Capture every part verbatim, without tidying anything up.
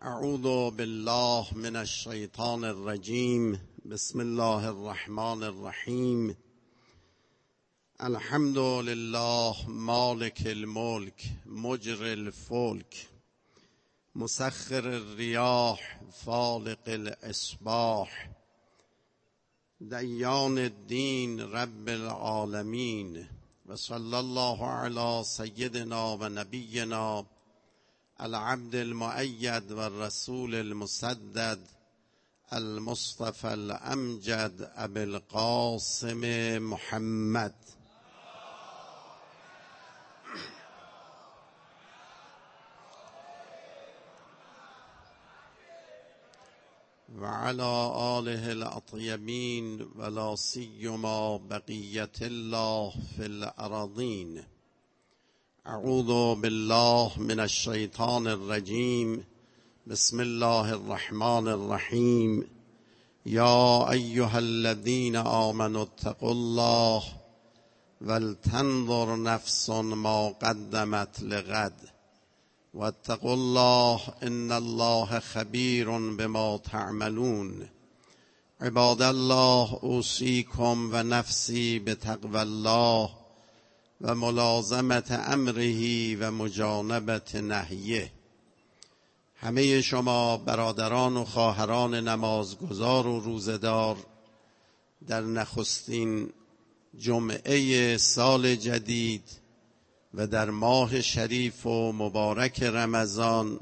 اعوذ بالله من الشیطان الرجیم. بسم الله الرحمن الرحیم. الحمد لله مالک الملک مجری الفلک مسخر الریاح فالق الاصباح دیان الدین رب العالمین و صلی الله علی سیدنا و نبینا العبد المؤید و الرسول المسدد المصطفى الامجد ابی القاسم محمد و علی آله الاطیبین و لا سیما بقیة الله فی الارضین. اعوذ بالله من الشیطان الرجیم. بسم الله الرحمن الرحیم. یا ایها الذین آمنوا اتقوا الله ولتنظر نفس ما قدمت لغد واتقوا الله ان الله خبیر بما تعملون. عباد الله اوصیکم و نفسی بتقوی الله و ملازمت امره و مجانبت نهیه. همه شما برادران و خواهران نمازگزار و روزدار در نخستین جمعه سال جدید و در ماه شریف و مبارک رمضان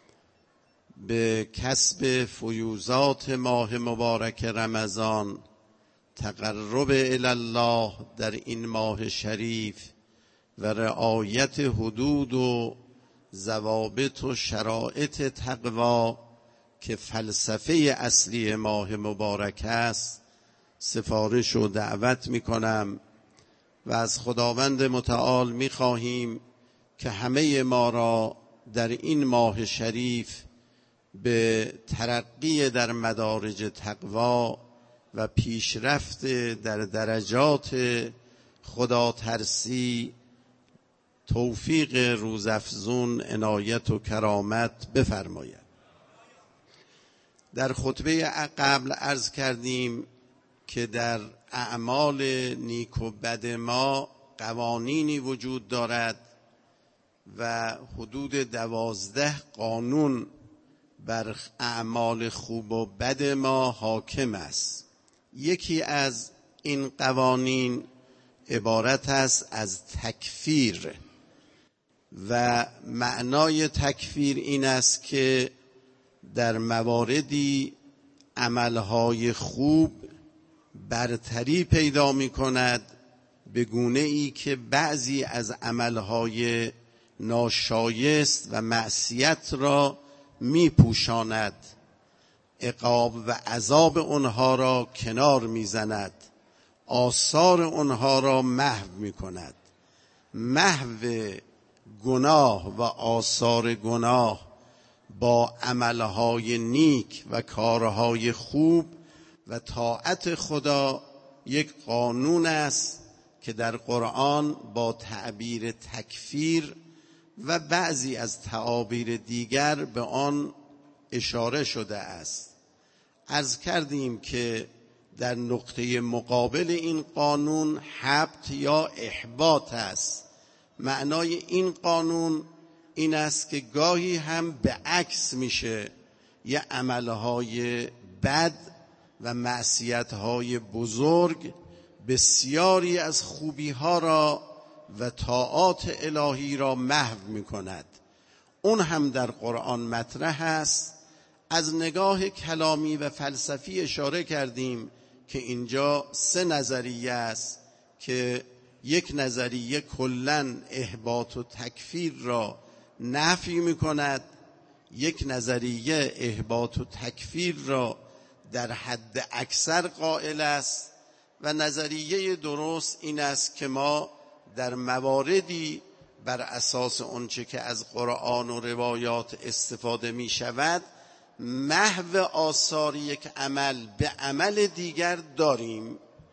به کسب فیوزات ماه مبارک رمضان، تقرب الی الله در این ماه شریف و رعایت حدود و ضوابط و شرایط تقوا که فلسفه اصلی ماه مبارک است، سفارش و دعوت می کنم و از خداوند متعال می خواهیم که همه ما را در این ماه شریف به ترقی در مدارج تقوا و پیشرفت در درجات خدا ترسی توفیق روزافزون عنایت و کرامت بفرماید. در خطبه قبل عرض کردیم که در اعمال نیک و بد ما قوانینی وجود دارد و حدود دوازده قانون بر اعمال خوب و بد ما حاکم است. یکی از این قوانین عبارت است از تکفیر و معنای تکفیر این است که در مواردی عملهای خوب برتری پیدا می کند به گونه ای که بعضی از عملهای ناشایست و معصیت را می پوشاند، عقاب و عذاب آنها را کنار می زند، آثار آنها را محو می کند. محو گناه و آثار گناه با عملهای نیک و کارهای خوب و طاعت خدا یک قانون است که در قرآن با تعبیر تکفیر و بعضی از تعابیر دیگر به آن اشاره شده است. عرض کردیم که در نقطه مقابل این قانون حبط یا احباط است. معنای این قانون این است که گاهی هم به عکس میشه، یه عملهای بد و معصیتهای بزرگ بسیاری از خوبیها را و طاعات الهی را محو میکند. اون هم در قرآن مطرح است. از نگاه کلامی و فلسفی اشاره کردیم که اینجا سه نظریه است که یک نظریه کلاً احباط و تکفیر را نفی میکند، یک نظریه احباط و تکفیر را در حد اکثر قائل است و نظریه درست این است که ما در مواردی بر اساس آنچه که از قرآن و روایات استفاده می شود محو آثار یک عمل به عمل دیگر داریم،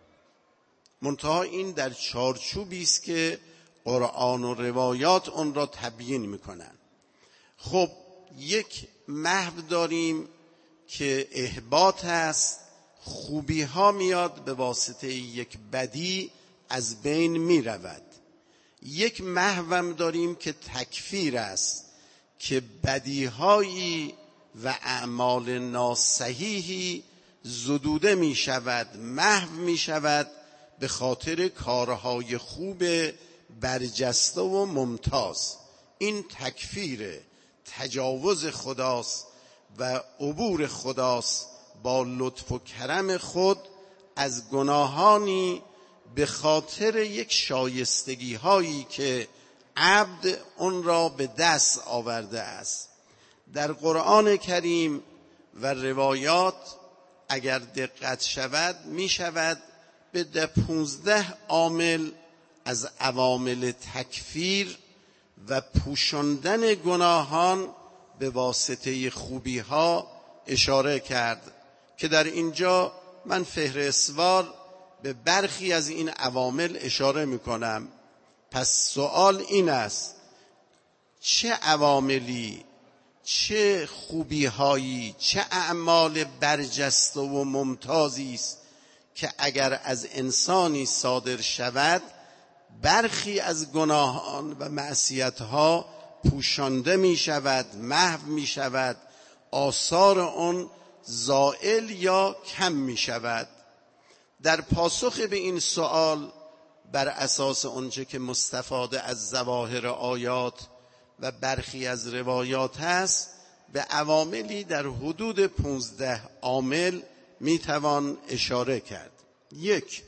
منتها این در چارچوبی است که قرآن و روایات اون را تبیین میکنن. خب یک محو داریم که احباط است، خوبی ها میاد به واسطه یک بدی از بین می رود. یک محوم داریم که تکفیر است که بدیهایی و اعمال ناصحیحی زدوده می شود، محو می شود به خاطر کارهای خوب برجسته و ممتاز. این تکفیر تجاوز خداست و عبور خداست با لطف و کرم خود از گناهانی به خاطر یک شایستگی هایی که عبد اون را به دست آورده است. در قرآن کریم و روایات اگر دقت شود می شود به ده پونزده عامل از عوامل تکفیر و پوشاندن گناهان به واسطه خوبی ها اشاره کرد که در اینجا من فهرستوار به برخی از این عوامل اشاره می کنم. پس سوال این است چه عواملی، چه خوبی هایی، چه اعمال برجسته و ممتازی است که اگر از انسانی صادر شود برخی از گناهان و معصیت‌ها پوشانده می شود، محو می شود، آثار آن زائل یا کم می شود. در پاسخ به این سوال بر اساس آنچه که مستفاده از ظواهر آیات و برخی از روایات هست به عواملی در حدود پونزده عامل می توان اشاره کرد. یک،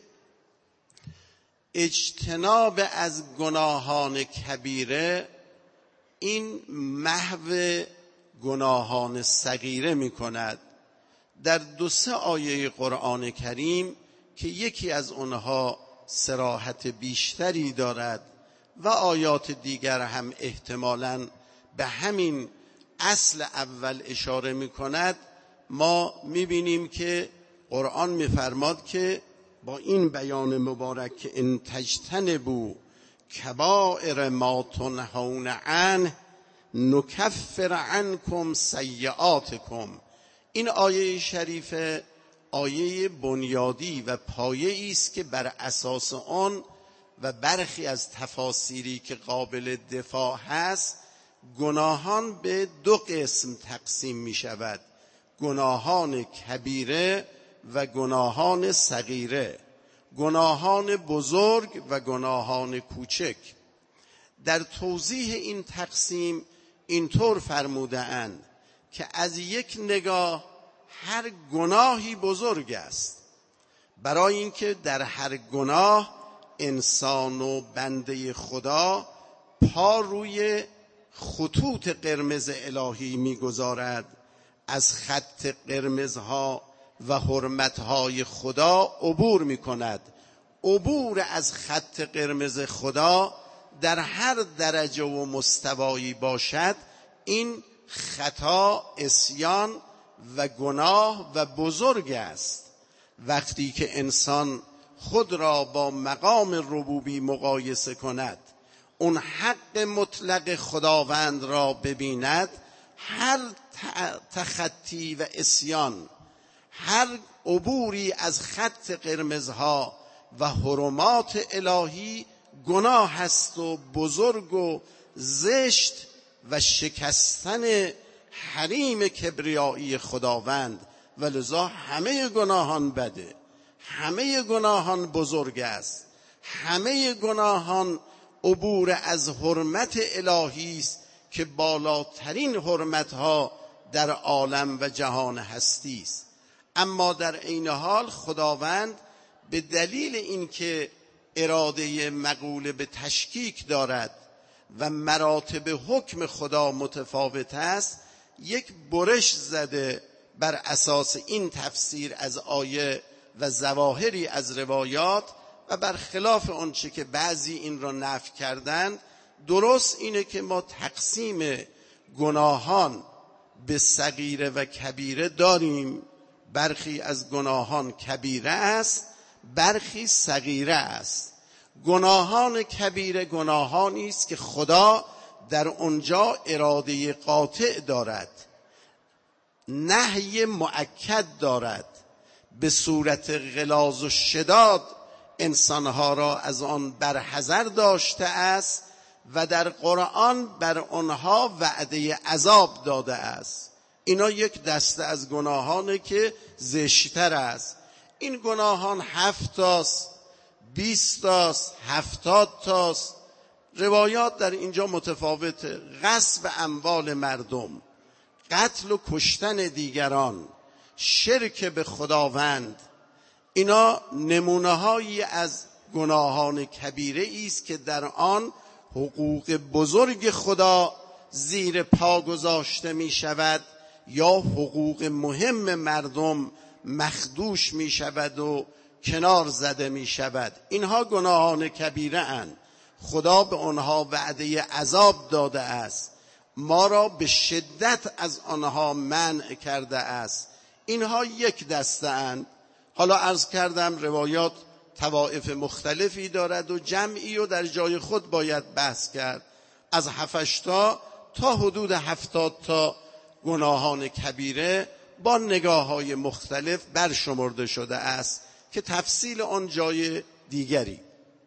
اجتناب از گناهان کبیره، این محو گناهان صغیره می کند. در دو سه آیه قرآن کریم که یکی از آنها صراحت بیشتری دارد و آیات دیگر هم احتمالاً به همین اصل اول اشاره می کند، ما می بینیم که قرآن می فرماد که با این بیان مبارک که ان تجتنبوا کبائر ما تنهون عنه نکفر عنکم سیئاتکم، این آیه شریفه آیه بنیادی و پایه‌ای است که بر اساس آن و برخی از تفاسیری که قابل دفاع هست گناهان به دو قسم تقسیم می شود، گناهان کبیره و گناهان صغیره، گناهان بزرگ و گناهان کوچک. در توضیح این تقسیم اینطور فرموده اند که از یک نگاه هر گناهی بزرگ است، برای اینکه در هر گناه انسان و بنده خدا پا روی خطوط قرمز الهی میگذارد، از خط قرمزها و حرمتهای خدا عبور میکند. عبور از خط قرمز خدا در هر درجه و مستوایی باشد این خطا، عصیان و گناه و بزرگ است. وقتی که انسان خود را با مقام ربوبی مقایسه کند، اون حق مطلق خداوند را ببیند، هر تخطی و عصیان، هر عبوری از خط قرمزها و حرمات الهی گناه است و بزرگ و زشت و شکستن حریم کبریایی خداوند، ولذا همه گناهان بده، همه گناهان بزرگ است، همه گناهان عبور از حرمت الهی است که بالاترین حرمتها در عالم و جهان هستی است. اما در عین حال خداوند به دلیل اینکه اراده مقوله به تشکیک دارد و مراتب حکم خدا متفاوت است، یک برش زده بر اساس این تفسیر از آیه و ظواهری از روایات و برخلاف آنچه که بعضی این را نفی کردند. درست اینه که ما تقسیم گناهان به صغیره و کبیره داریم، برخی از گناهان کبیره است، برخی صغیره است. گناهان کبیره گناهانی است که خدا در اونجا اراده قاطع دارد، نهی مؤکد دارد، به صورت غلاظ و شداد انسانها را از آن برحذر داشته است و در قرآن بر آنها وعده عذاب داده است. اینا یک دسته از گناهانه که زشتر است. این گناهان هفت تاست، بیست تاست، هفتاد تاست. روایات در اینجا متفاوته. غصب اموال مردم، قتل و کشتن دیگران، شرک به خداوند، اینا نمونه هایی از گناهان کبیره است که در آن حقوق بزرگ خدا زیر پا گذاشته می شود یا حقوق مهم مردم مخدوش می شود و کنار زده می شود. اینها گناهان کبیره اند. خدا به آنها وعده عذاب داده است، ما را به شدت از آنها منع کرده است. اینها یک دسته اند. حالا عرض کردم روایات طوائف مختلفی دارد و جمعی و در جای خود باید بحث کرد. از هفتش تا تا حدود هفتاد تا گناهان کبیره با نگاه‌های مختلف برشمرده شده است که تفصیل آن جای دیگری.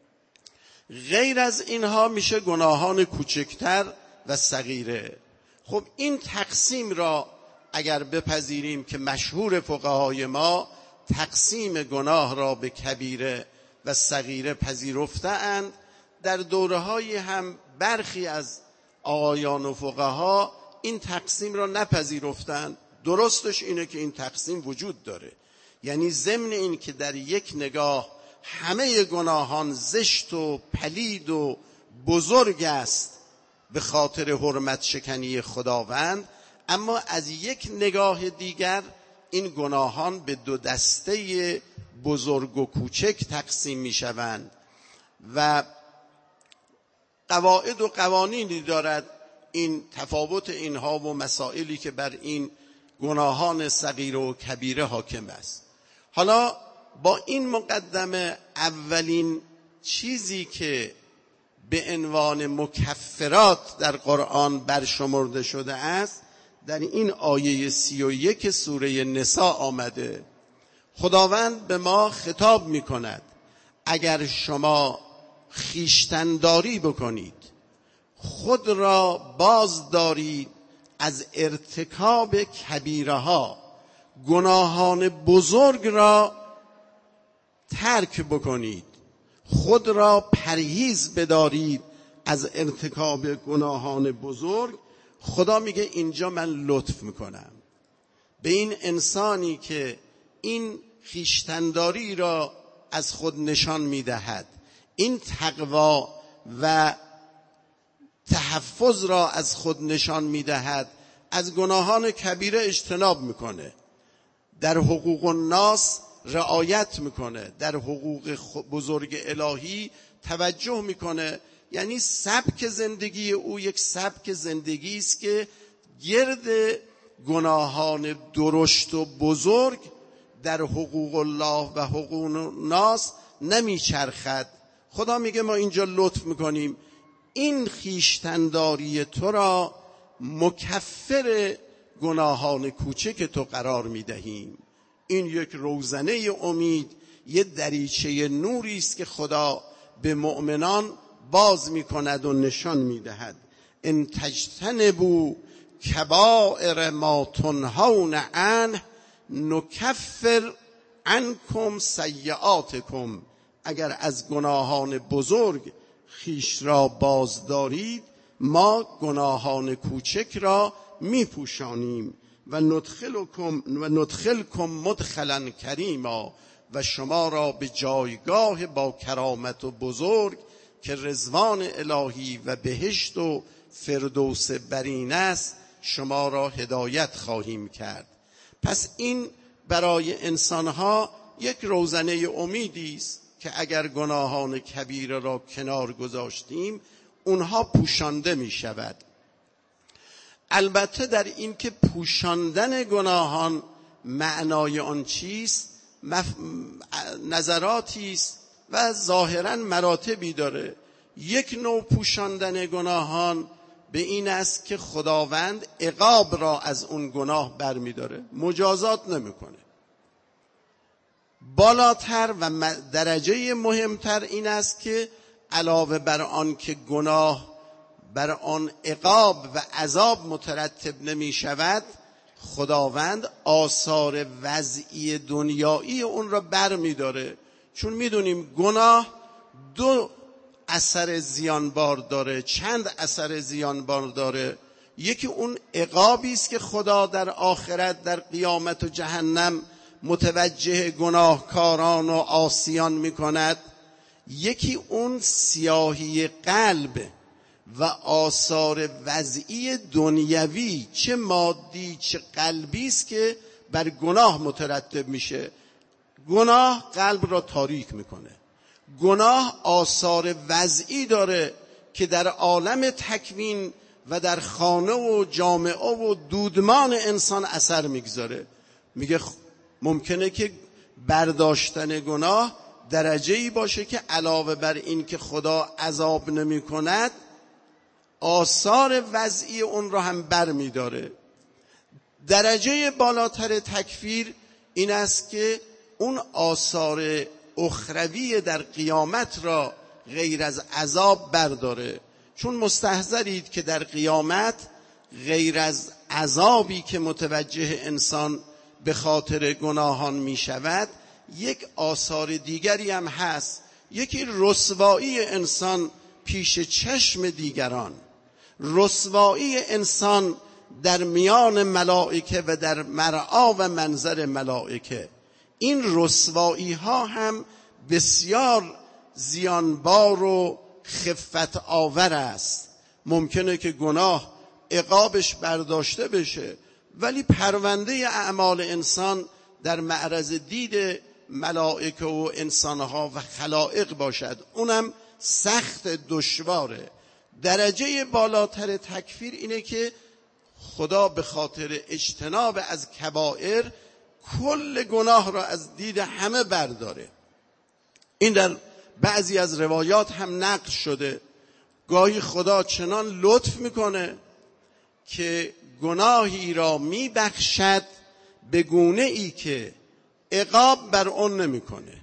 غیر از اینها میشه گناهان کوچکتر و صغیره. خب این تقسیم را اگر بپذیریم که مشهور فقهای ما تقسیم گناه را به کبیره و صغیره پذیرفته‌اند، در دوره‌های هم برخی از آقایان و فقها این تقسیم را نپذیرفتند. درستش اینه که این تقسیم وجود داره، یعنی ضمن این که در یک نگاه همه گناهان زشت و پلید و بزرگ است به خاطر حرمت شکنی خداوند، اما از یک نگاه دیگر این گناهان به دو دسته بزرگ و کوچک تقسیم می شوند و قواعد و قوانینی دارد. این تفاوت اینها و مسائلی که بر این گناهان صغیره و کبیره حاکم است. حالا با این مقدمه اولین چیزی که به عنوان مکفرات در قرآن برشمرده شده است در این آیه سی و یک سوره نساء آمده. خداوند به ما خطاب می کند اگر شما خویشتن‌داری بکنید، خود را باز دارید از ارتکاب کبیره ها، گناهان بزرگ را ترک بکنید، خود را پرهیز بدارید از ارتکاب گناهان بزرگ، خدا میگه اینجا من لطف میکنم به این انسانی که این خویشتن‌داری را از خود نشان میدهد، این تقوا و تحفظ را از خود نشان میدهد، از گناهان کبیره اجتناب میکنه، در حقوق الناس رعایت میکنه، در حقوق بزرگ الهی توجه میکنه. یعنی سبک زندگی او یک سبک زندگی است که گرد گناهان درشت و بزرگ در حقوق الله و حقوق الناس نمیچرخد. خدا میگه ما اینجا لطف میکنیم، این خویشتن‌داری تو را مکفر گناهان کوچک تو قرار میدهیم. این یک روزنه امید، یک دریچه نوری است که خدا به مؤمنان باز میکند و نشان میدهد. ان تجتنبوا کبائر ما تنهون عنه نکفر عنکم سیئاتکم. اگر از گناهان بزرگ خیش را باز دارید، ما گناهان کوچک را میپوشانیم و ندخلکم و ندخلکم مدخلا کریما، و شما را به جایگاه با کرامت و بزرگ که رضوان الهی و بهشت و فردوس برین است شما را هدایت خواهیم کرد. پس این برای انسانها یک روزنه امیدی است که اگر گناهان کبیره را کنار گذاشتیم اونها پوشانده می شود. البته در این که پوشاندن گناهان معنای آن چیست مف... نظراتی است و ظاهرا مراتبی داره. یک نوع پوشاندن گناهان به این است که خداوند عقاب را از اون گناه برمی‌داره، مجازات نمی‌کنه. بالاتر و درجه مهمتر این است که علاوه بر آن که گناه بر آن عقاب و عذاب مترتب نمی شود، خداوند آثار وضعی دنیایی اون را بر می داره. چون می دونیم گناه دو اثر زیانبار داره، چند اثر زیانبار داره. یکی اون عقابی است که خدا در آخرت در قیامت و جهنم متوجه گناهکاران و عاصیان می کند. یکی اون سیاهی قلب و آثار وضعی دنیوی، چه مادی چه قلبی است که بر گناه مترتب میشه. گناه قلب را تاریک میکنه. گناه آثار وضعی داره که در عالم تکوین و در خانه و جامعه و دودمان انسان اثر میگذاره. میگه ممکنه که برداشتن گناه درجه‌ای باشه که علاوه بر این که خدا عذاب نمی کند، آثار وضعی اون را هم بر می داره. درجه بالاتر تکفیر این است که اون آثار اخروی در قیامت را غیر از عذاب برداره. چون مستحضرید که در قیامت غیر از عذابی که متوجه انسان به خاطر گناهان می شود، یک آثار دیگری هم هست. یکی رسوایی انسان پیش چشم دیگران، رسوایی انسان در میان ملائکه و در مرعا و منظر ملائکه. این رسوایی ها هم بسیار زیانبار و خفت آور است. ممکنه که گناه عقابش برداشته بشه، ولی پرونده اعمال انسان در معرض دید ملائکه و انسانها و خلائق باشد، اونم سخت دشواره. درجه بالاتر تکفیر اینه که خدا به خاطر اجتناب از کبائر کل گناه را از دید همه برداره. این در بعضی از روایات هم نقل شده. گاهی خدا چنان لطف میکنه که گناهی را میبخشد به گونه ای که عقاب بر اون نمیکنه.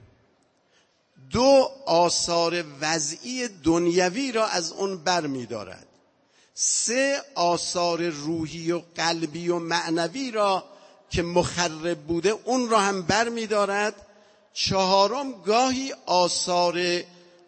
دو، آثار وضعی دنیوی را از اون بر میدارد. سه، آثار روحی و قلبی و معنوی را که مخرب بوده اون را هم بر میدارد. چهارم، گاهی آثار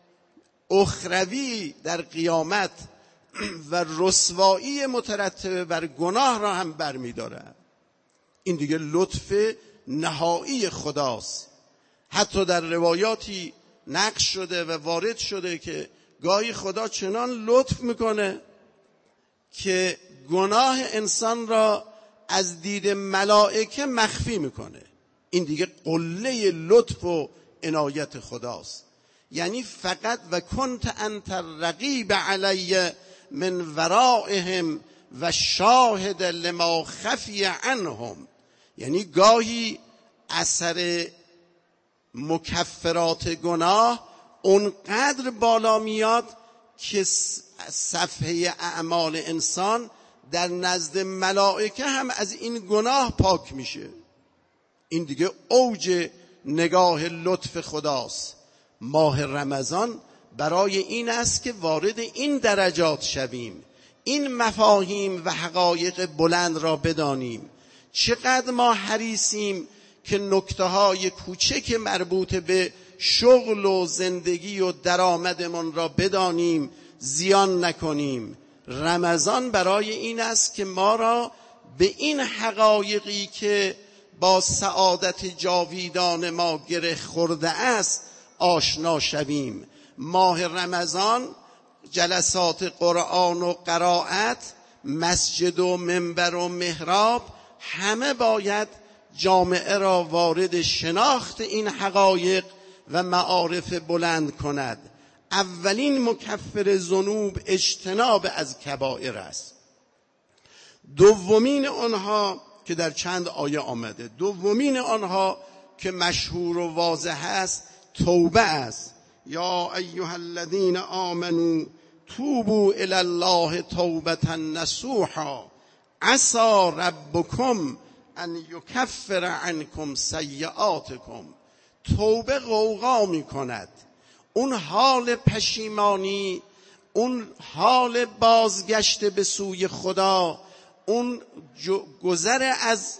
اخروی در قیامت و رسوایی مترتب بر گناه را هم بر میدارد. این دیگه لطف نهایی خداست. حتی در روایاتی نقل شده و وارد شده که گاهی خدا چنان لطف میکنه که گناه انسان را از دید ملائکه مخفی میکنه. این دیگه قله لطف و عنایت خداست. یعنی فقط و کنت انت الرقیب علی من ورائهم و شاهد لما خفی عنهم. یعنی گاهی اثر مکفرات گناه اونقدر بالا میاد که صفحه اعمال انسان در نزد ملائکه هم از این گناه پاک میشه. این دیگه اوج نگاه لطف خداست. ماه رمضان برای این است که وارد این درجات شویم، این مفاهیم و حقایق بلند را بدانیم. چقدر ما حریصیم که نکته‌های کوچک مربوط به شغل و زندگی و درآمدمان را بدانیم، زیان نکنیم. رمضان برای این است که ما را به این حقایقی که با سعادت جاویدان ما گره خورده است آشنا شویم. ماه رمضان جلسات قرآن و قرائت، مسجد و منبر و محراب، همه باید جامعه را وارد شناخت این حقایق و معارف بلند کند. اولین مکفر ذنوب اجتناب از کبائر است. دومین آنها که در چند آیه آمده، دومین آنها که مشهور و واضح است توبه است. یا ایها الذین آمنوا توبوا الی الله توبة نصوحا عسى ربکم ان یکفر عنکم سیئاتکم. توبه غوغا می کند، اون حال پشیمانی، اون حال بازگشت به سوی خدا، اون گذر از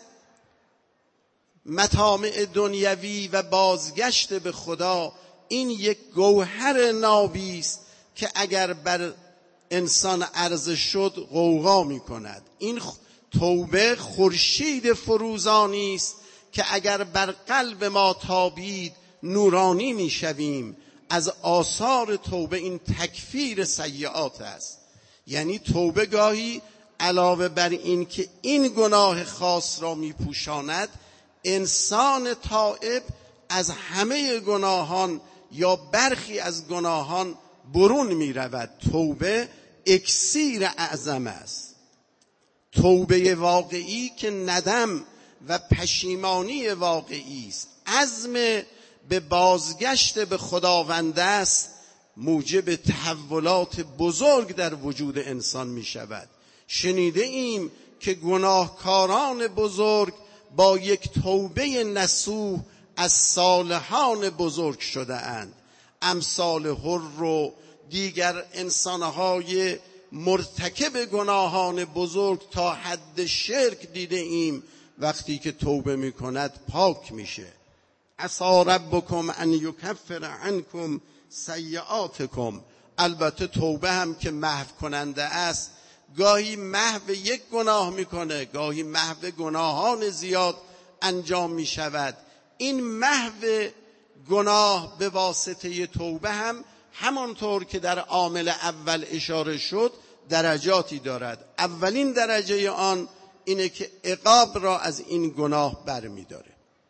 مطامع دنیوی و بازگشت به خدا، این یک گوهر نابی است که اگر بر انسان عرضه شد غوغا می کند. این توبه خورشید فروزانی است که اگر بر قلب ما تابید نورانی می شویم. از آثار توبه این تکفیر سیئات است. یعنی توبه گاهی علاوه بر این که این گناه خاص را می پوشاند، انسان تائب از همه گناهان یا برخی از گناهان برون می رود. توبه اکسیر اعظم است. توبه واقعی که ندم و پشیمانی واقعی است، عزم به بازگشت به خداوند است، موجب تحولات بزرگ در وجود انسان می شود. شنیده ایم که گناهکاران بزرگ با یک توبه نصوح از صالحان بزرگ شده اند. امثال حر و دیگر انسانهای مرتکب گناهان بزرگ تا حد شرک دیده ایم، وقتی که توبه می کند پاک میشه. عسى ربکم ان یکفر عنکم سیئاتکم. البته توبه هم که محو کننده است، گاهی محو یک گناه میکنه، گاهی محو گناهان زیاد انجام می شود. این محو گناه به واسطه توبه هم همانطور که در عامل اول اشاره شد درجاتی دارد. اولین درجه آن اینه که عقاب را از این گناه برمی داره.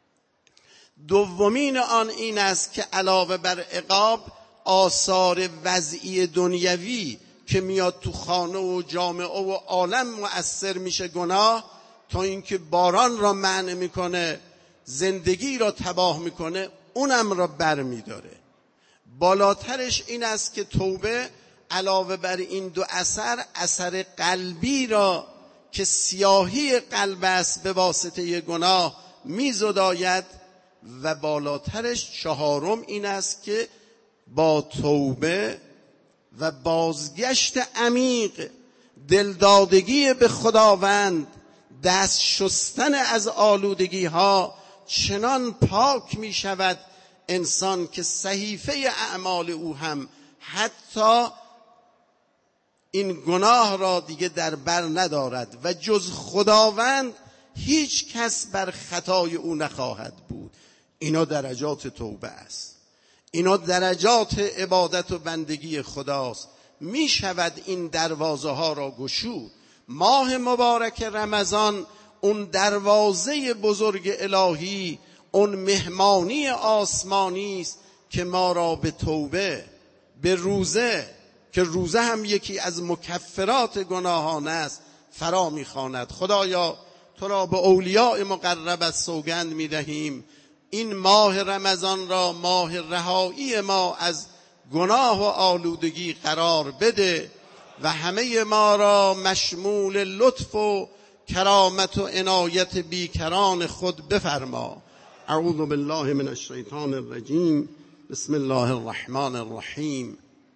دومین آن این است که علاوه بر عقاب آثار وضعی دنیوی که میاد تو خانه و جامعه و عالم مؤثر میشه گناه، تا اینکه باران را منع میکنه، زندگی را تباه میکنه، اونم را بر میداره. بالاترش این است که توبه علاوه بر این دو اثر، اثر قلبی را که سیاهی قلب است به واسطه گناه میزداید. و بالاترش چهارم این است که با توبه و بازگشت عمیق، دلدادگی به خداوند، دست شستن از آلودگی ها، چنان پاک می شود انسان که صحیفه اعمال او هم حتی این گناه را دیگه در بر ندارد و جز خداوند هیچ کس بر خطای او نخواهد بود. اینا درجات توبه است، اینا درجات عبادت و بندگی خداست. می شود این دروازه ها را گشود. ماه مبارک رمضان اون دروازه بزرگ الهی، اون مهمانی آسمانی است که ما را به توبه، به روزه، که روزه هم یکی از مکفرات گناهان است، فرا می‌خواند. خدایا تو را به اولیاء مقربت سوگند می‌دهیم این ماه رمضان را ماه رهایی ما از گناه و آلودگی قرار بده و همه ما را مشمول لطف و کرامت و عنایت بیکران خود بفرما. اعوذ بالله من الشیطان الرجیم. بسم الله الرحمن الرحیم.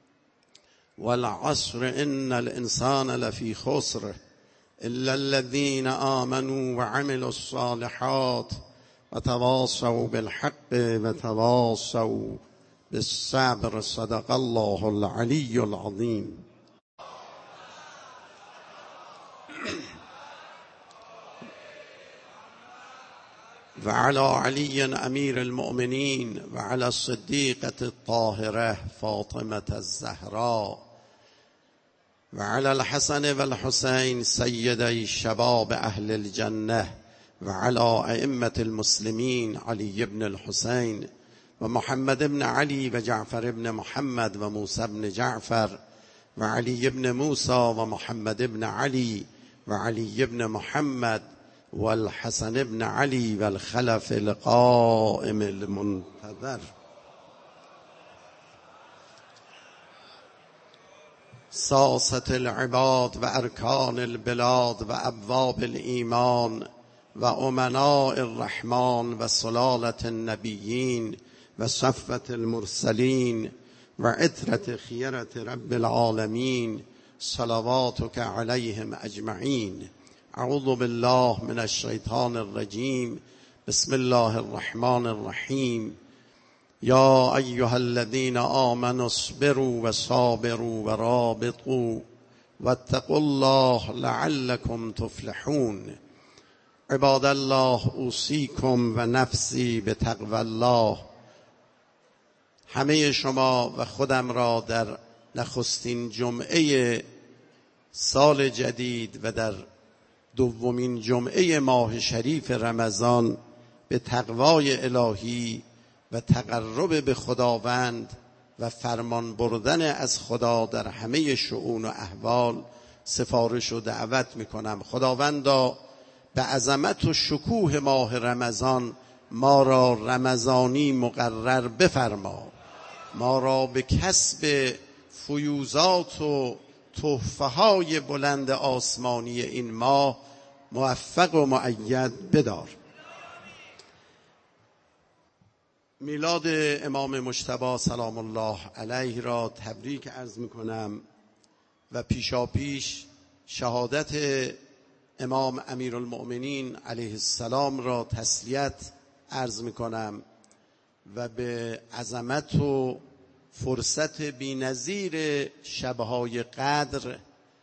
والعصر ان الانسان لفی خسر الا الذين آمنوا وعملوا الصالحات وتواصوا بالحق وتواصوا بالصبر. صدق الله العلی العظیم. وعلى علي امير المؤمنين وعلى الصديقة الطاهرة فاطمة الزهراء وعلى الحسن والحسين سيدي شباب اهل الجنة وعلى ائمة المسلمين علي بن الحسين ومحمد بن علي وجعفر بن محمد وموسى بن جعفر وعلي بن موسى ومحمد بن علي وعلي بن محمد والحسن بن علي والخلف القائم المنتظر. ساسة العباد و ارکان البلاد و ابواب الایمان و امناء الرحمن و سلالة النبیین و صفوة المرسلین و عترة خیرة رب العالمین صلواتک علیهم اجمعین. اعوذ بالله من الشیطان الرجیم. بسم الله الرحمن الرحیم. یا ایها الذین آمنوا اصبروا و صابروا و رابطوا واتقوا الله لعلکم تفلحون. عباد الله اوصیکم و نفسی بتقوی الله. همه شما و خودم را در نخستین جمعه سال جدید و در دومین جمعه ماه شریف رمضان به تقوای الهی و تقرب به خداوند و فرمان بردن از خدا در همه شؤون و احوال سفارش و دعوت میکنم. خداوندا به عظمت و شکوه ماه رمضان ما را رمضانی مقرر بفرما، ما را به کسب فیوزات و تحفه های بلند آسمانی این ماه موفق و مؤید بدار. میلاد امام مجتبی سلام الله علیه را تبریک عرض میکنم و پیشاپیش شهادت امام امیرالمؤمنین علیه السلام را تسلیت عرض میکنم و به عظمت و فرصت بی‌نظیر شب‌های قدر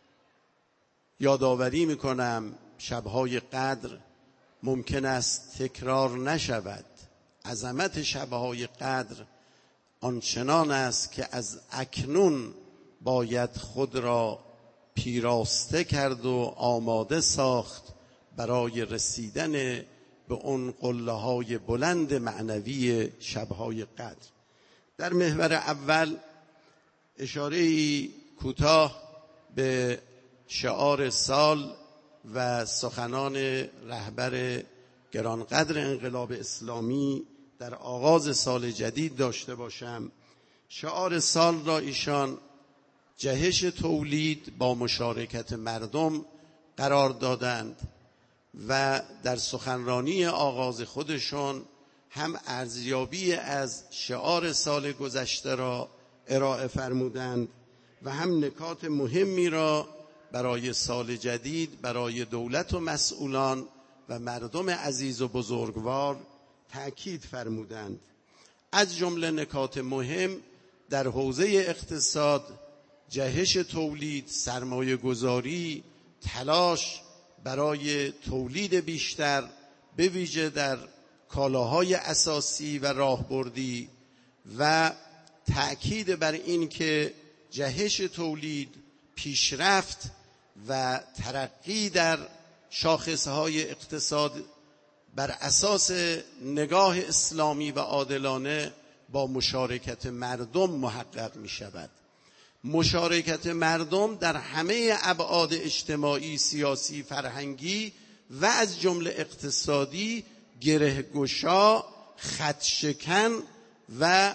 یادآوری میکنم. شب‌های قدر ممکن است تکرار نشود. عظمت شب‌های قدر آنچنان است که از اکنون باید خود را پیراسته کرد و آماده ساخت برای رسیدن به اون قله‌های بلند معنوی شب‌های قدر. در محور اول اشاره‌ای کوتاه به شعار سال و سخنان رهبر گرانقدر انقلاب اسلامی در آغاز سال جدید داشته باشم. شعار سال را ایشان جهش تولید با مشارکت مردم قرار دادند و در سخنرانی آغاز خودشون هم ارزیابی از شعار سال گذشته را ارائه فرمودند و هم نکات مهمی را برای سال جدید برای دولت و مسئولان و مردم عزیز و بزرگوار تأکید فرمودند. از جمله نکات مهم در حوزه اقتصاد، جهش تولید، سرمایه گذاری، تلاش برای تولید بیشتر به ویژه در کالاهای اساسی و راهبردی و تأکید بر این که جهش تولید، پیشرفت و ترقی در شاخصهای اقتصاد بر اساس نگاه اسلامی و عادلانه با مشارکت مردم محقق می شود. مشارکت مردم در همه ابعاد اجتماعی، سیاسی، فرهنگی و از جمله اقتصادی گرهگشا، خطشکن و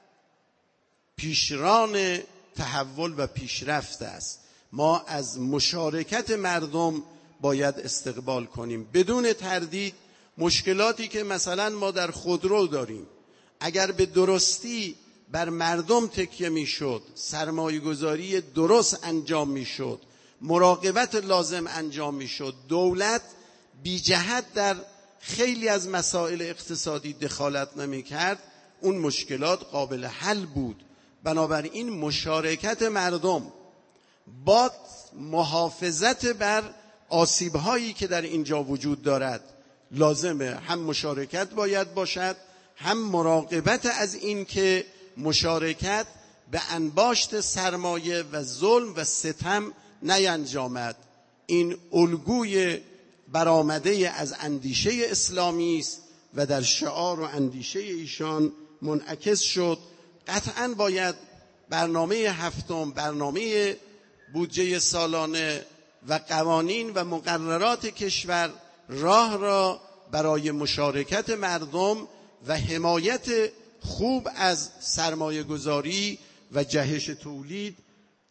پیشران تحول و پیشرفت است. ما از مشارکت مردم باید استقبال کنیم. بدون تردید مشکلاتی که مثلا ما در خودرو داریم اگر به درستی بر مردم تکیه میشد، سرمایه گذاری درست انجام میشد، مراقبت لازم انجام میشد، دولت بی جهت در خیلی از مسائل اقتصادی دخالت نمیکرد، اون مشکلات قابل حل بود. بنابراین مشارکت مردم با محافظت بر آسیب‌هایی که در اینجا وجود دارد لازمه. هم مشارکت باید باشد، هم مراقبت از این که مشارکت به انباشت سرمایه و ظلم و ستم نینجامد. این الگوی برآمده از اندیشه اسلامی است و در شعار و اندیشه ایشان منعکس شد. قطعاً باید برنامه هفتم، برنامه بودجه سالانه و قوانین و مقررات کشور راه را برای مشارکت مردم و حمایت خوب از سرمایه گذاری و جهش تولید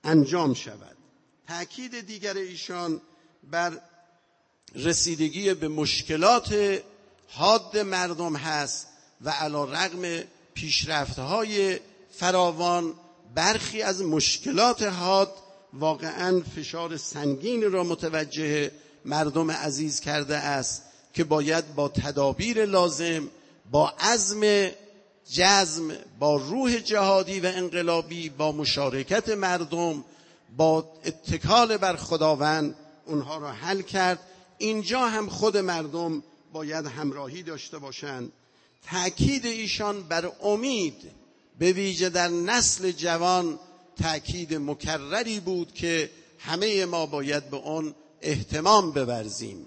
انجام شود. تأکید دیگر ایشان بر رسیدگی به مشکلات حاد مردم هست و علی رغم پیشرفت‌های فراوان برخی از مشکلات حاد واقعاً فشار سنگین را متوجه مردم عزیز کرده است که باید با تدابیر لازم، با عزم جزم، با روح جهادی و انقلابی، با مشارکت مردم، با اتکال بر خداوند اونها را حل کرد. اینجا هم خود مردم باید همراهی داشته باشند. تأکید ایشان بر امید به ویژه در نسل جوان تأکید مکرری بود که همه ما باید به آن اهتمام بورزیم.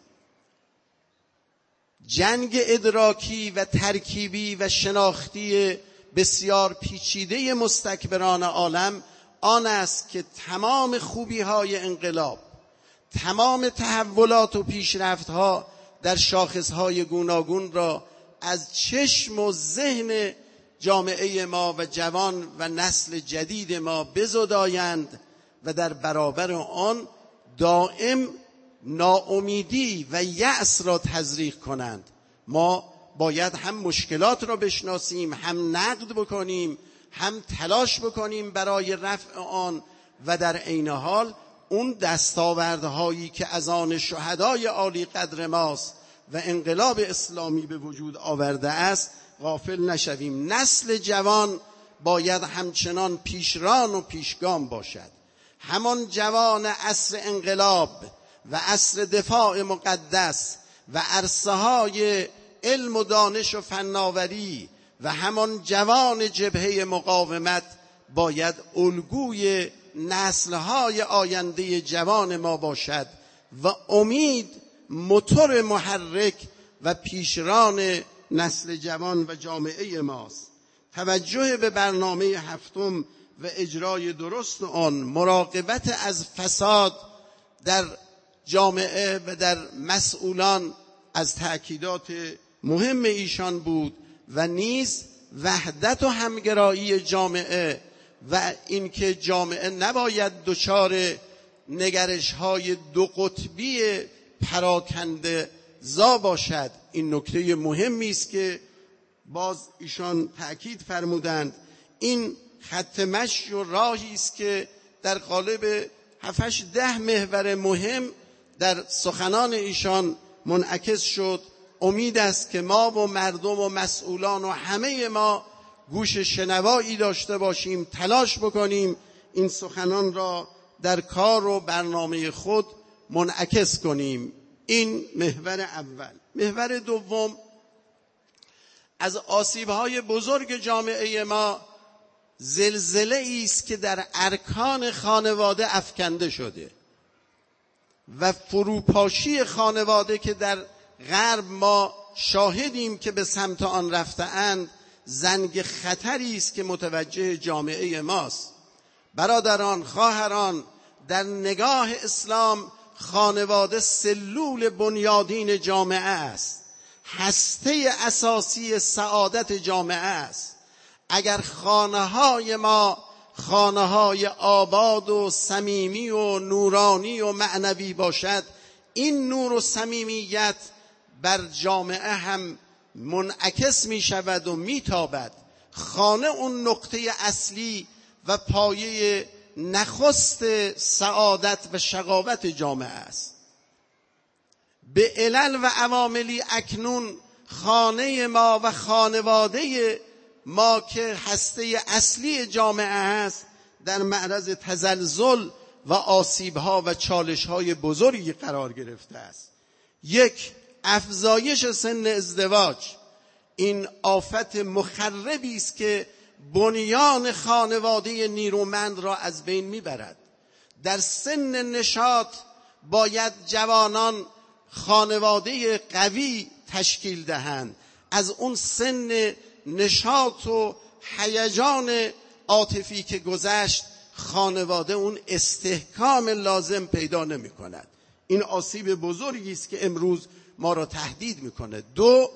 جنگ ادراکی و ترکیبی و شناختی بسیار پیچیده مستکبران عالم آن است که تمام خوبی‌های انقلاب، تمام تحولات و پیشرفت‌ها در شاخص‌های گوناگون را از چشم و ذهن جامعه ما و جوان و نسل جدید ما بزدایند و در برابر آن دائم ناامیدی و یأس را تزریق کنند. ما باید هم مشکلات را بشناسیم، هم نقد بکنیم، هم تلاش بکنیم برای رفع آن و در عین حال اون دستاوردهایی که از آن شهدای عالی قدر ماست و انقلاب اسلامی به وجود آورده است غافل نشویم. نسل جوان باید همچنان پیشران و پیشگام باشد. همان جوان عصر انقلاب و عصر دفاع مقدس و عرصه های علم و دانش و فناوری و همان جوان جبهه مقاومت باید الگوی نسل‌های آینده جوان ما باشد و امید موتور محرک و پیشران نسل جوان و جامعه ماست. توجه به برنامه هفتم و اجرای درست آن، مراقبت از فساد در جامعه و در مسئولان از تأکیدات مهم ایشان بود و نیز وحدت و همگرایی جامعه و اینکه جامعه نباید دچار نگرش‌های دو قطبی پراکنده زا باشد. این نکته مهمی است که باز ایشان تأکید فرمودند. این خط مشی و راهی است که در قالب هفت ده محور مهم در سخنان ایشان منعکس شد. امید است که ما و مردم و مسئولان و همه ما گوش شنوایی داشته باشیم، تلاش بکنیم این سخنان را در کار و برنامه خود منعکس کنیم. این محور اول. محور دوم، از آسیب‌های بزرگ جامعه ما زلزله است که در ارکان خانواده افکنده شده و فروپاشی خانواده که در غرب ما شاهدیم که به سمت آن رفته‌اند، زنگ خطری است که متوجه جامعه ماست. برادران، خواهران، در نگاه اسلام خانواده سلول بنیادین جامعه است، هسته اساسی سعادت جامعه است. اگر خانه‌های ما خانه‌های آباد و صمیمی و نورانی و معنوی باشد، این نور و صمیمیت بر جامعه هم منعکس می شود و می تابد. خانه اون نقطه اصلی و پایه نخست سعادت و شقاوت جامعه است. به علل و عواملی اکنون خانه ما و خانواده ما که هسته اصلی جامعه است در معرض تزلزل و آسیب‌ها و چالش‌های بزرگی قرار گرفته است. یک، افزایش سن ازدواج. این آفت مخربی است که بنیان خانواده نیرومند را از بین میبرد. در سن نشاط باید جوانان خانواده قوی تشکیل دهند. از اون سن نشاط و هیجان عاطفی که گذشت، خانواده اون استحکام لازم پیدا نمی کند. این آسیب بزرگی است که امروز ما را تهدید میکنه. دو،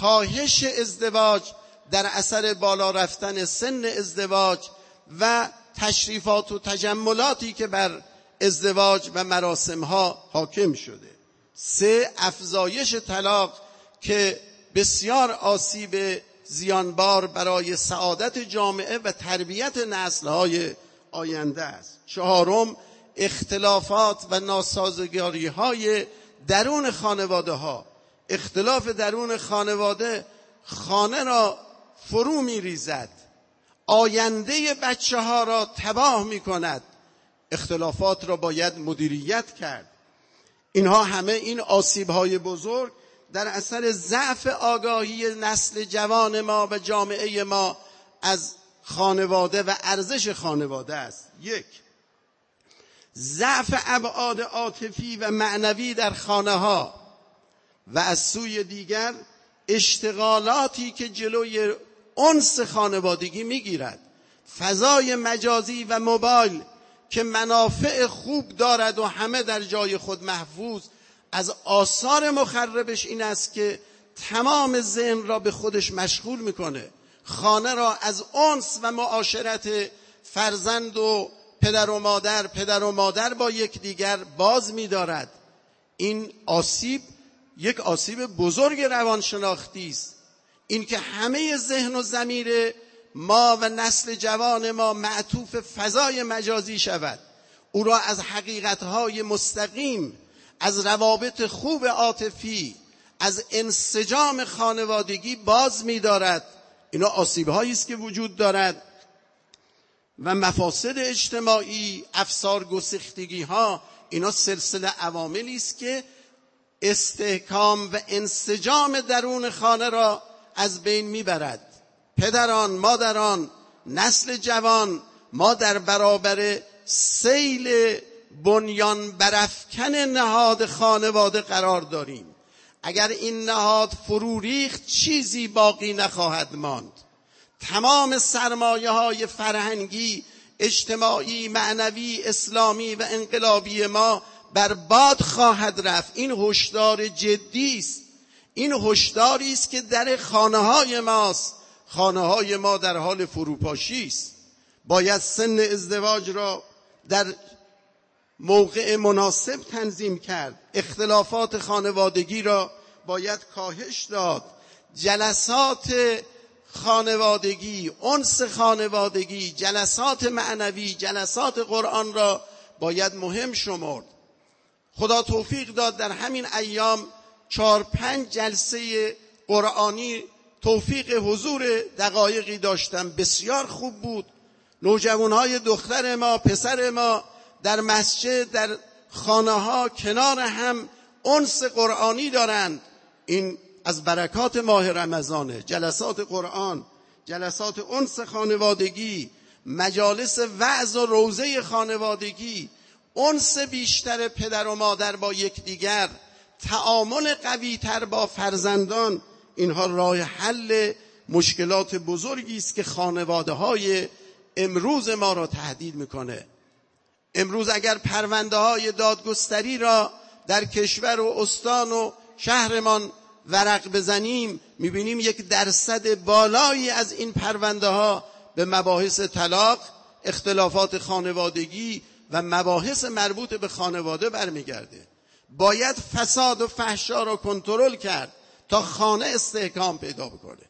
کاهش ازدواج در اثر بالا رفتن سن ازدواج و تشریفات و تجملاتی که بر ازدواج و مراسمها حاکم شده. سه، افزایش طلاق که بسیار آسیب زیانبار برای سعادت جامعه و تربیت نسل‌های آینده است. چهارم، اختلافات و ناسازگاری‌های درون خانواده‌ها. اختلاف درون خانواده خانه را فرو می‌ریزد، آینده بچه‌ها را تباه می‌کند. اختلافات را باید مدیریت کرد. اینها همه، این آسیب‌های بزرگ در اثر ضعف آگاهی نسل جوان ما و جامعه ما از خانواده و ارزش خانواده است. یک، ضعف ابعاد عاطفی و معنوی در خانه‌ها و از سوی دیگر اشتغالاتی که جلوی انس خانوادگی میگیرد. فضای مجازی و موبایل که منافع خوب دارد و همه در جای خود محفوظ، از آثار مخربش این است که تمام ذهن را به خودش مشغول میکنه، خانه را از انس و معاشرت فرزند و پدر و مادر پدر و مادر با یکدیگر باز می‌دارد. این آسیب یک آسیب بزرگ روانشناختی است. این که همه ذهن و ضمیر ما و نسل جوان ما معطوف فضای مجازی شود، او را از حقیقت‌های مستقیم، از روابط خوب عاطفی، از انسجام خانوادگی باز می‌دارد. اینا آسیب‌هایی است که وجود دارد و مفاسد اجتماعی، افسار گسیختگی‌ها، اینا سلسله عواملی است که استحکام و انسجام درون خانه را از بین میبرد. پدران، مادران، نسل جوان، ما در برابر سیل بنیان برافکن نهاد خانواده قرار داریم. اگر این نهاد فرو ریخت چیزی باقی نخواهد ماند. تمام سرمایه های فرهنگی، اجتماعی، معنوی، اسلامی و انقلابی ما برباد خواهد رفت. این هشدار جدی است. این هشداری است که در خانه های ماست. خانه های ما در حال فروپاشی است. باید سن ازدواج را در موقع مناسب تنظیم کرد. اختلافات خانوادگی را باید کاهش داد. جلسات خانوادگی، انس خانوادگی، جلسات معنوی، جلسات قرآن را باید مهم شمرد. خدا توفیق داد در همین ایام چهار پنج جلسه قرآنی توفیق حضور دقایقی داشتم، بسیار خوب بود. نوجوانهای دختر ما، پسر ما در مسجد، در خانه ها کنار هم انس قرآنی دارند. این از برکات ماه رمضانه. جلسات قرآن، جلسات انس خانوادگی، مجالس وعظ و روزه خانوادگی، انس بیشتر پدر و مادر با یکدیگر، تعامل قوی تر با فرزندان، اینها راه حل مشکلات بزرگی است که خانواده های امروز ما را تهدید میکنه. امروز اگر پرونده های دادگستری را در کشور و استان و شهرمان ورق بزنیم، میبینیم یک درصد بالایی از این پرونده ها به مباحث طلاق، اختلافات خانوادگی و مباحث مربوط به خانواده برمیگرده. باید فساد و فحشا را کنترل کرد تا خانه استحکام پیدا بکنه.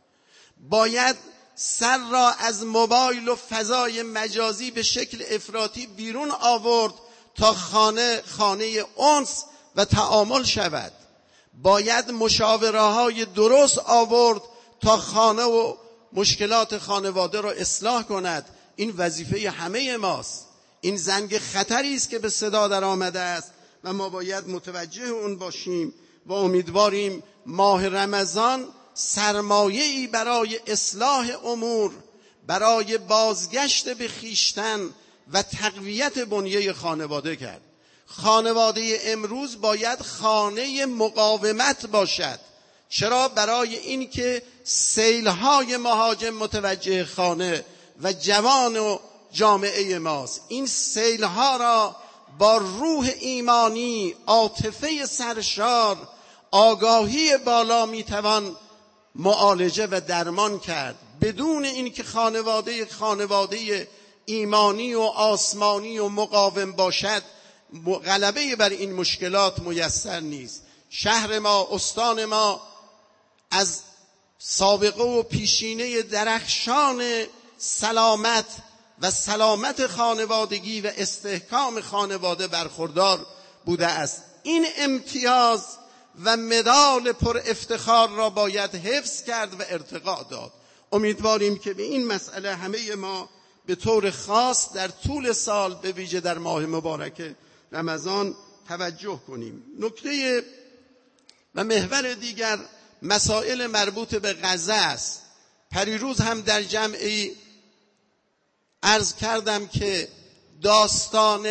باید سر را از موبایل و فضای مجازی به شکل افراطی بیرون آورد تا خانه خانه انس و تعامل شود. باید مشاوره های درست آورد تا خانه و مشکلات خانواده را اصلاح کند. این وظیفه همه ماست. این زنگ خطری است که به صدا در آمده است و ما باید متوجه اون باشیم و امیدواریم ماه رمضان سرمایه‌ای برای اصلاح امور، برای بازگشت به خویشتن و تقویت بنیه خانواده کرد. خانواده امروز باید خانه مقاومت باشد. چرا؟ برای این که سیل‌های مهاجم متوجه خانه و جوان و جامعه ماست. این سیل‌ها را با روح ایمانی، عاطفه سرشار، آگاهی بالا میتوان معالجه و درمان کرد، بدون اینکه خانواده خانواده ایمانی و آسمانی و مقاوم باشد غلبه بر این مشکلات میسر نیست. شهر ما، استان ما از سابقه و پیشینه درخشان سلامت و سلامت خانوادگی و استحکام خانواده برخوردار بوده است. این امتیاز و مدال پر افتخار را باید حفظ کرد و ارتقا داد. امیدواریم که به این مسئله همه ما به طور خاص در طول سال، به ویژه در ماه مبارک رمضان توجه کنیم. نکته و محور دیگر مسائل مربوط به غزه است. پریروز هم در جمعی عرض کردم که داستان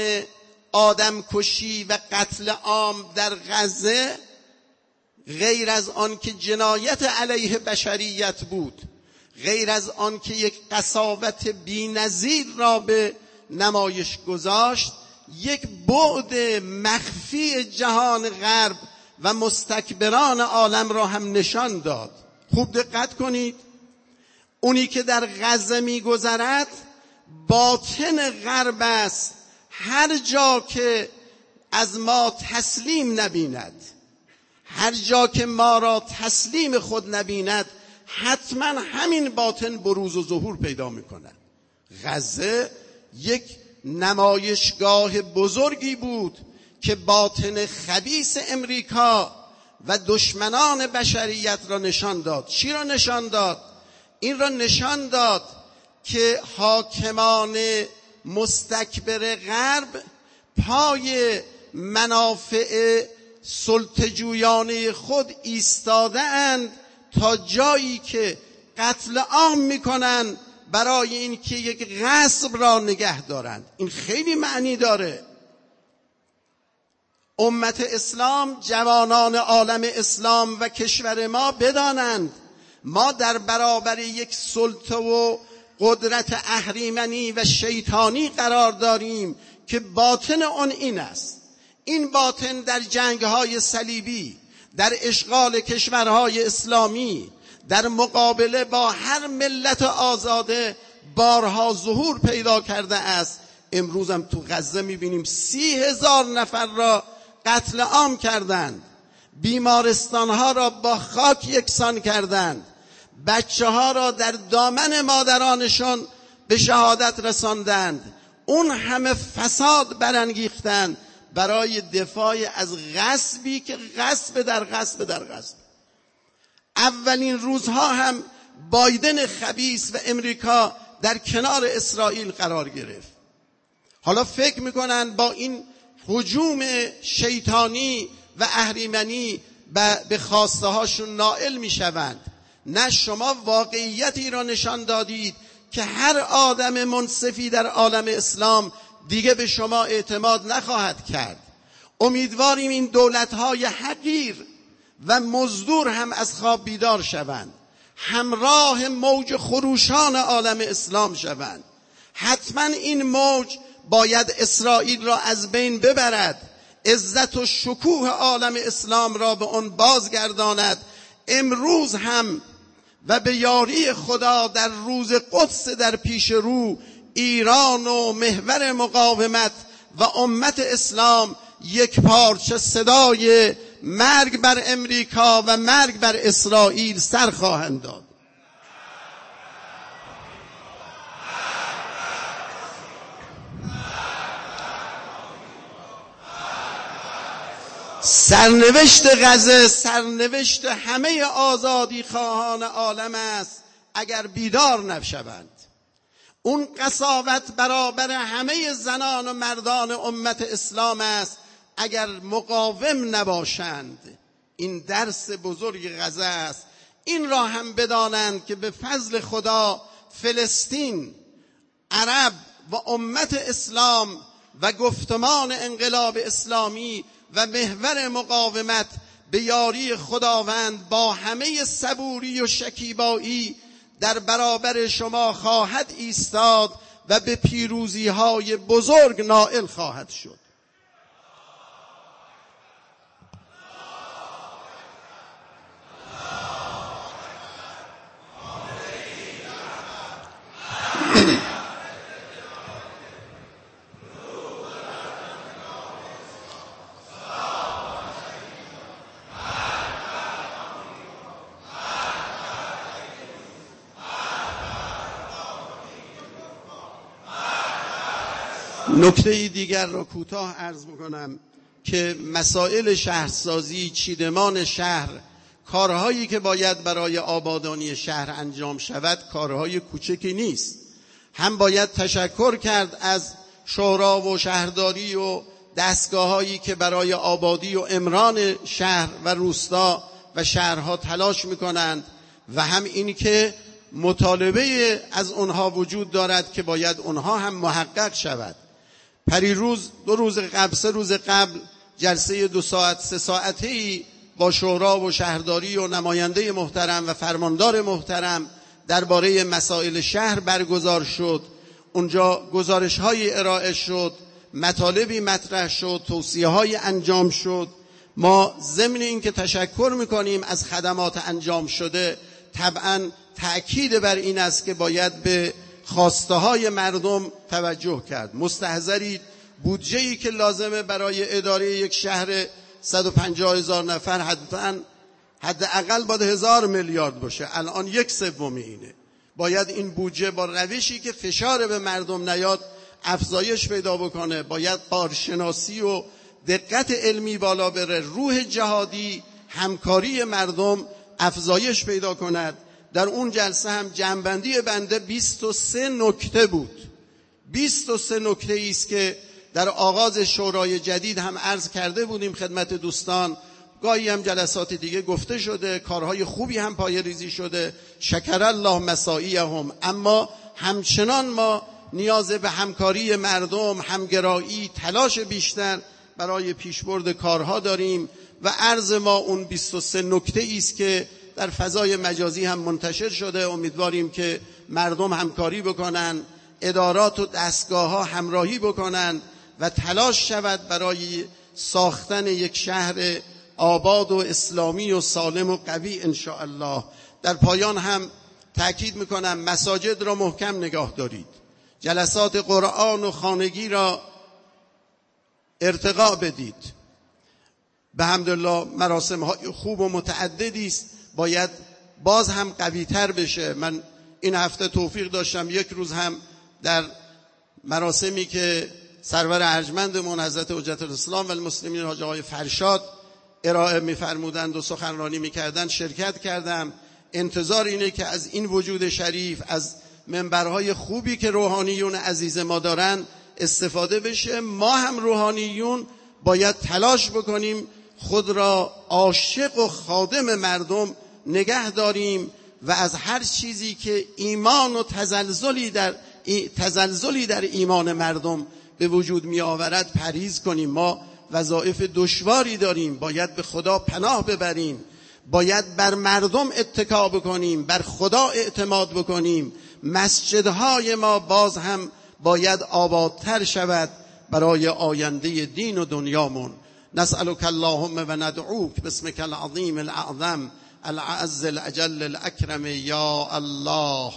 آدمکشی و قتل عام در غزه غیر از آن که جنایت علیه بشریت بود، غیر از آن که یک قساوت بی‌نظیر را به نمایش گذاشت، یک بعد مخفی جهان غرب و مستکبران عالم را هم نشان داد. خوب دقت کنید، اونی که در غزه می‌گذرد باطن غرب است. هر جا که از ما تسلیم نبیند، هر جا که ما را تسلیم خود نبیند، حتما همین باطن بروز و ظهور پیدا می‌کند. غزه یک نمایشگاه بزرگی بود که باطن خبیث امریکا و دشمنان بشریت را نشان داد. چی را نشان داد؟ این را نشان داد که حاکمان مستکبر غرب پای منافع سلطه‌جویانه خود ایستاده اند تا جایی که قتل عام میکنن برای اینکه یک غصب را نگه دارند. این خیلی معنی داره. امت اسلام، جوانان عالم اسلام و کشور ما بدانند ما در برابر یک سلطه و قدرت اهریمنی و شیطانی قرار داریم که باطن آن این است. این باطن در جنگ‌های صلیبی، در اشغال کشورهای اسلامی، در مقابله با هر ملت آزاده بارها ظهور پیدا کرده است. امروز هم تو غزه می‌بینیم سی هزار نفر را قتل عام کردند، بیمارستان‌ها را با خاک یکسان کردند، بچه‌ها را در دامن مادرانشان به شهادت رساندند. اون همه فساد برانگیختند برای دفاع از غصبی که غصب در غصب در غصب. اولین روزها هم بایدن خبیث و امریکا در کنار اسرائیل قرار گرفت. حالا فکر میکنن با این هجوم شیطانی و اهریمنی به خواسته هاشون نائل میشوند. نه، شما واقعیتی را نشان دادید که هر آدم منصفی در عالم اسلام دیگه به شما اعتماد نخواهد کرد. امیدواریم این دولت‌های حقیر و مزدور هم از خواب بیدار شوند، همراه موج خروشان عالم اسلام شوند. حتما این موج باید اسرائیل را از بین ببرد، عزت و شکوه عالم اسلام را به آن بازگرداند. امروز هم و به یاری خدا در روز قدس در پیش رو، ایران و محور مقاومت و امت اسلام یک پارچه صدای مرگ بر امریکا و مرگ بر اسرائیل سر خواهند داد. سرنوشت غزه سرنوشت همه آزادی خواهان عالم است اگر بیدار نشوند. اون قساوت برابر همه زنان و مردان امت اسلام است اگر مقاوم نباشند. این درس بزرگ غزه است. این را هم بدانند که به فضل خدا فلسطین، عرب و امت اسلام و گفتمان انقلاب اسلامی و محور مقاومت به یاری خداوند با همه صبوری و شکیبایی در برابر شما خواهد ایستاد و به پیروزی های بزرگ نائل خواهد شد. نکته دیگر را کوتاه عرض بکنم که مسائل شهرسازی، چیدمان شهر، کارهایی که باید برای آبادانی شهر انجام شود کارهای کوچکی نیست. هم باید تشکر کرد از شورا و شهرداری و دستگاه‌هایی که برای آبادی و عمران شهر و روستا و شهرها تلاش می‌کنند و هم این که مطالبه از اونها وجود دارد که باید اونها هم محقق شود. پریروز دو روز قبل سه روز قبل جلسه دو ساعت سه ساعته‌ای با شورا و شهرداری و نماینده محترم و فرماندار محترم درباره مسائل شهر برگزار شد. اونجا گزارش‌های ارائه شد، مطالبی مطرح شد، توصیه‌های انجام شد. ما ضمن این که تشکر می‌کنیم از خدمات انجام شده، طبعاً تأکید بر این است که باید به خواسته‌های مردم توجه کرد. مستحضرید بودجه‌ای که لازمه برای اداره یک شهر صد و پنجاه هزار نفر حتما حداقل باید هزار میلیارد باشه. الان یک سوم اینه. باید این بودجه با روشی که فشار به مردم نیاد افزایش پیدا بکنه. باید کارشناسی و دقت علمی بالا بره. روح جهادی، همکاری مردم افزایش پیدا کند. در اون جلسه هم جمع‌بندی بنده بیست و سه نکته بود. بیست و سه نکته است که در آغاز شورای جدید هم عرض کرده بودیم خدمت دوستان. گاهی هم جلسات دیگه گفته شده، کارهای خوبی هم پای ریزی شده، شکر الله مساعیهم. اما همچنان ما نیاز به همکاری مردم، همگرایی، تلاش بیشتر برای پیشبرد کارها داریم و عرض ما اون بیست و سه نکته است که در فضای مجازی هم منتشر شده. امیدواریم که مردم همکاری بکنن، ادارات و دستگاه‌ها همراهی بکنن و تلاش شود برای ساختن یک شهر آباد و اسلامی و سالم و قوی ان شاء الله. در پایان هم تأکید میکنم مساجد را محکم نگاه دارید. جلسات قرآن و خانگی را ارتقا بدید. به حمدالله مراسم های خوب و متعددی است، باید باز هم قوی تر بشه. من این هفته توفیق داشتم یک روز هم در مراسمی که سرور ارجمندمون حضرت حجت الاسلام و المسلمین حاج آقای فرشاد ارائه می‌فرمودند و سخنرانی می‌کردند شرکت کردم. انتظار اینه که از این وجود شریف، از منبرهای خوبی که روحانیون عزیز ما دارن استفاده بشه. ما هم روحانیون باید تلاش بکنیم خود را عاشق و خادم مردم نگه داریم و از هر چیزی که ایمان و تزلزلی در تزلزلی در ایمان مردم به وجود می آورد پرهیز کنیم. ما وظایف دشواری داریم، باید به خدا پناه ببریم، باید بر مردم اتکا بکنیم، بر خدا اعتماد بکنیم. مسجدهای ما باز هم باید آبادتر شود برای آینده دین و دنیامون. نسألك اللهم و ندعوک باسمك العظیم الاعظم العز الاجل الاکرم یا الله.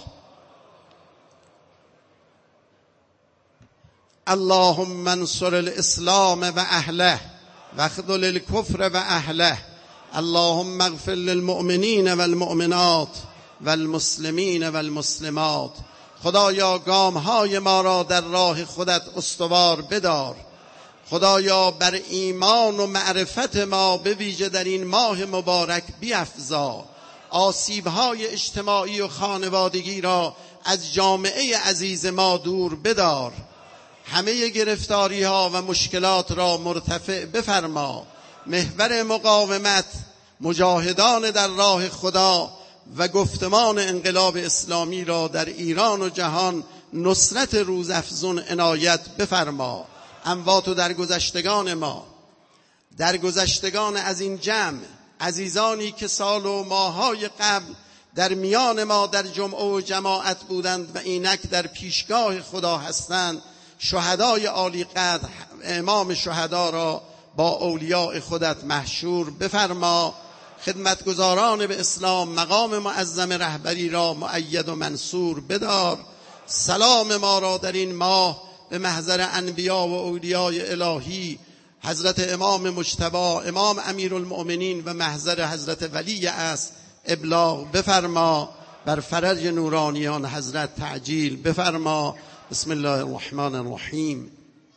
اللهم انصر الاسلام و اهله واخذل الكفر و اهله. اللهم اغفر للمؤمنین والمؤمنات والمسلمین والمسلمات. خدایا گامهای ما را در راه خودت استوار بدار. خدایا بر ایمان و معرفت ما به ویژه در این ماه مبارک بیفزا. آسیب‌های اجتماعی و خانوادگی را از جامعه عزیز ما دور بدار. همه گرفتاری‌ها و مشکلات را مرتفع بفرما. محور مقاومت، مجاهدان در راه خدا و گفتمان انقلاب اسلامی را در ایران و جهان نصرت روزافزون عنایت بفرما. اموات و درگذشتگان ما، درگذشتگان از این جمع، عزیزانی که سال و ماه‌های قبل در میان ما در جمعه و جماعت بودند و اینک در پیشگاه خدا هستند، شهدای عالی قدر امام شهدا را با اولیاء خودت محشور بفرما. خدمتگزاران به اسلام مقام معظم رهبری را مؤید و منصور بدار. سلام ما را در این ماه به محضر انبیا و اولیاء الهی حضرت امام مجتبی امام امیرالمؤمنین و محضر حضرت ولی است ابلاغ بفرما. بر فرج نورانیان حضرت تعجیل بفرما. بسم الله الرحمن الرحیم.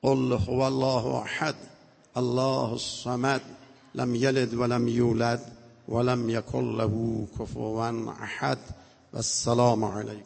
قل هو الله احد الله الصمد لم یلد ولم یولد ولم یکن له کفوا احد. و السلام علیکم.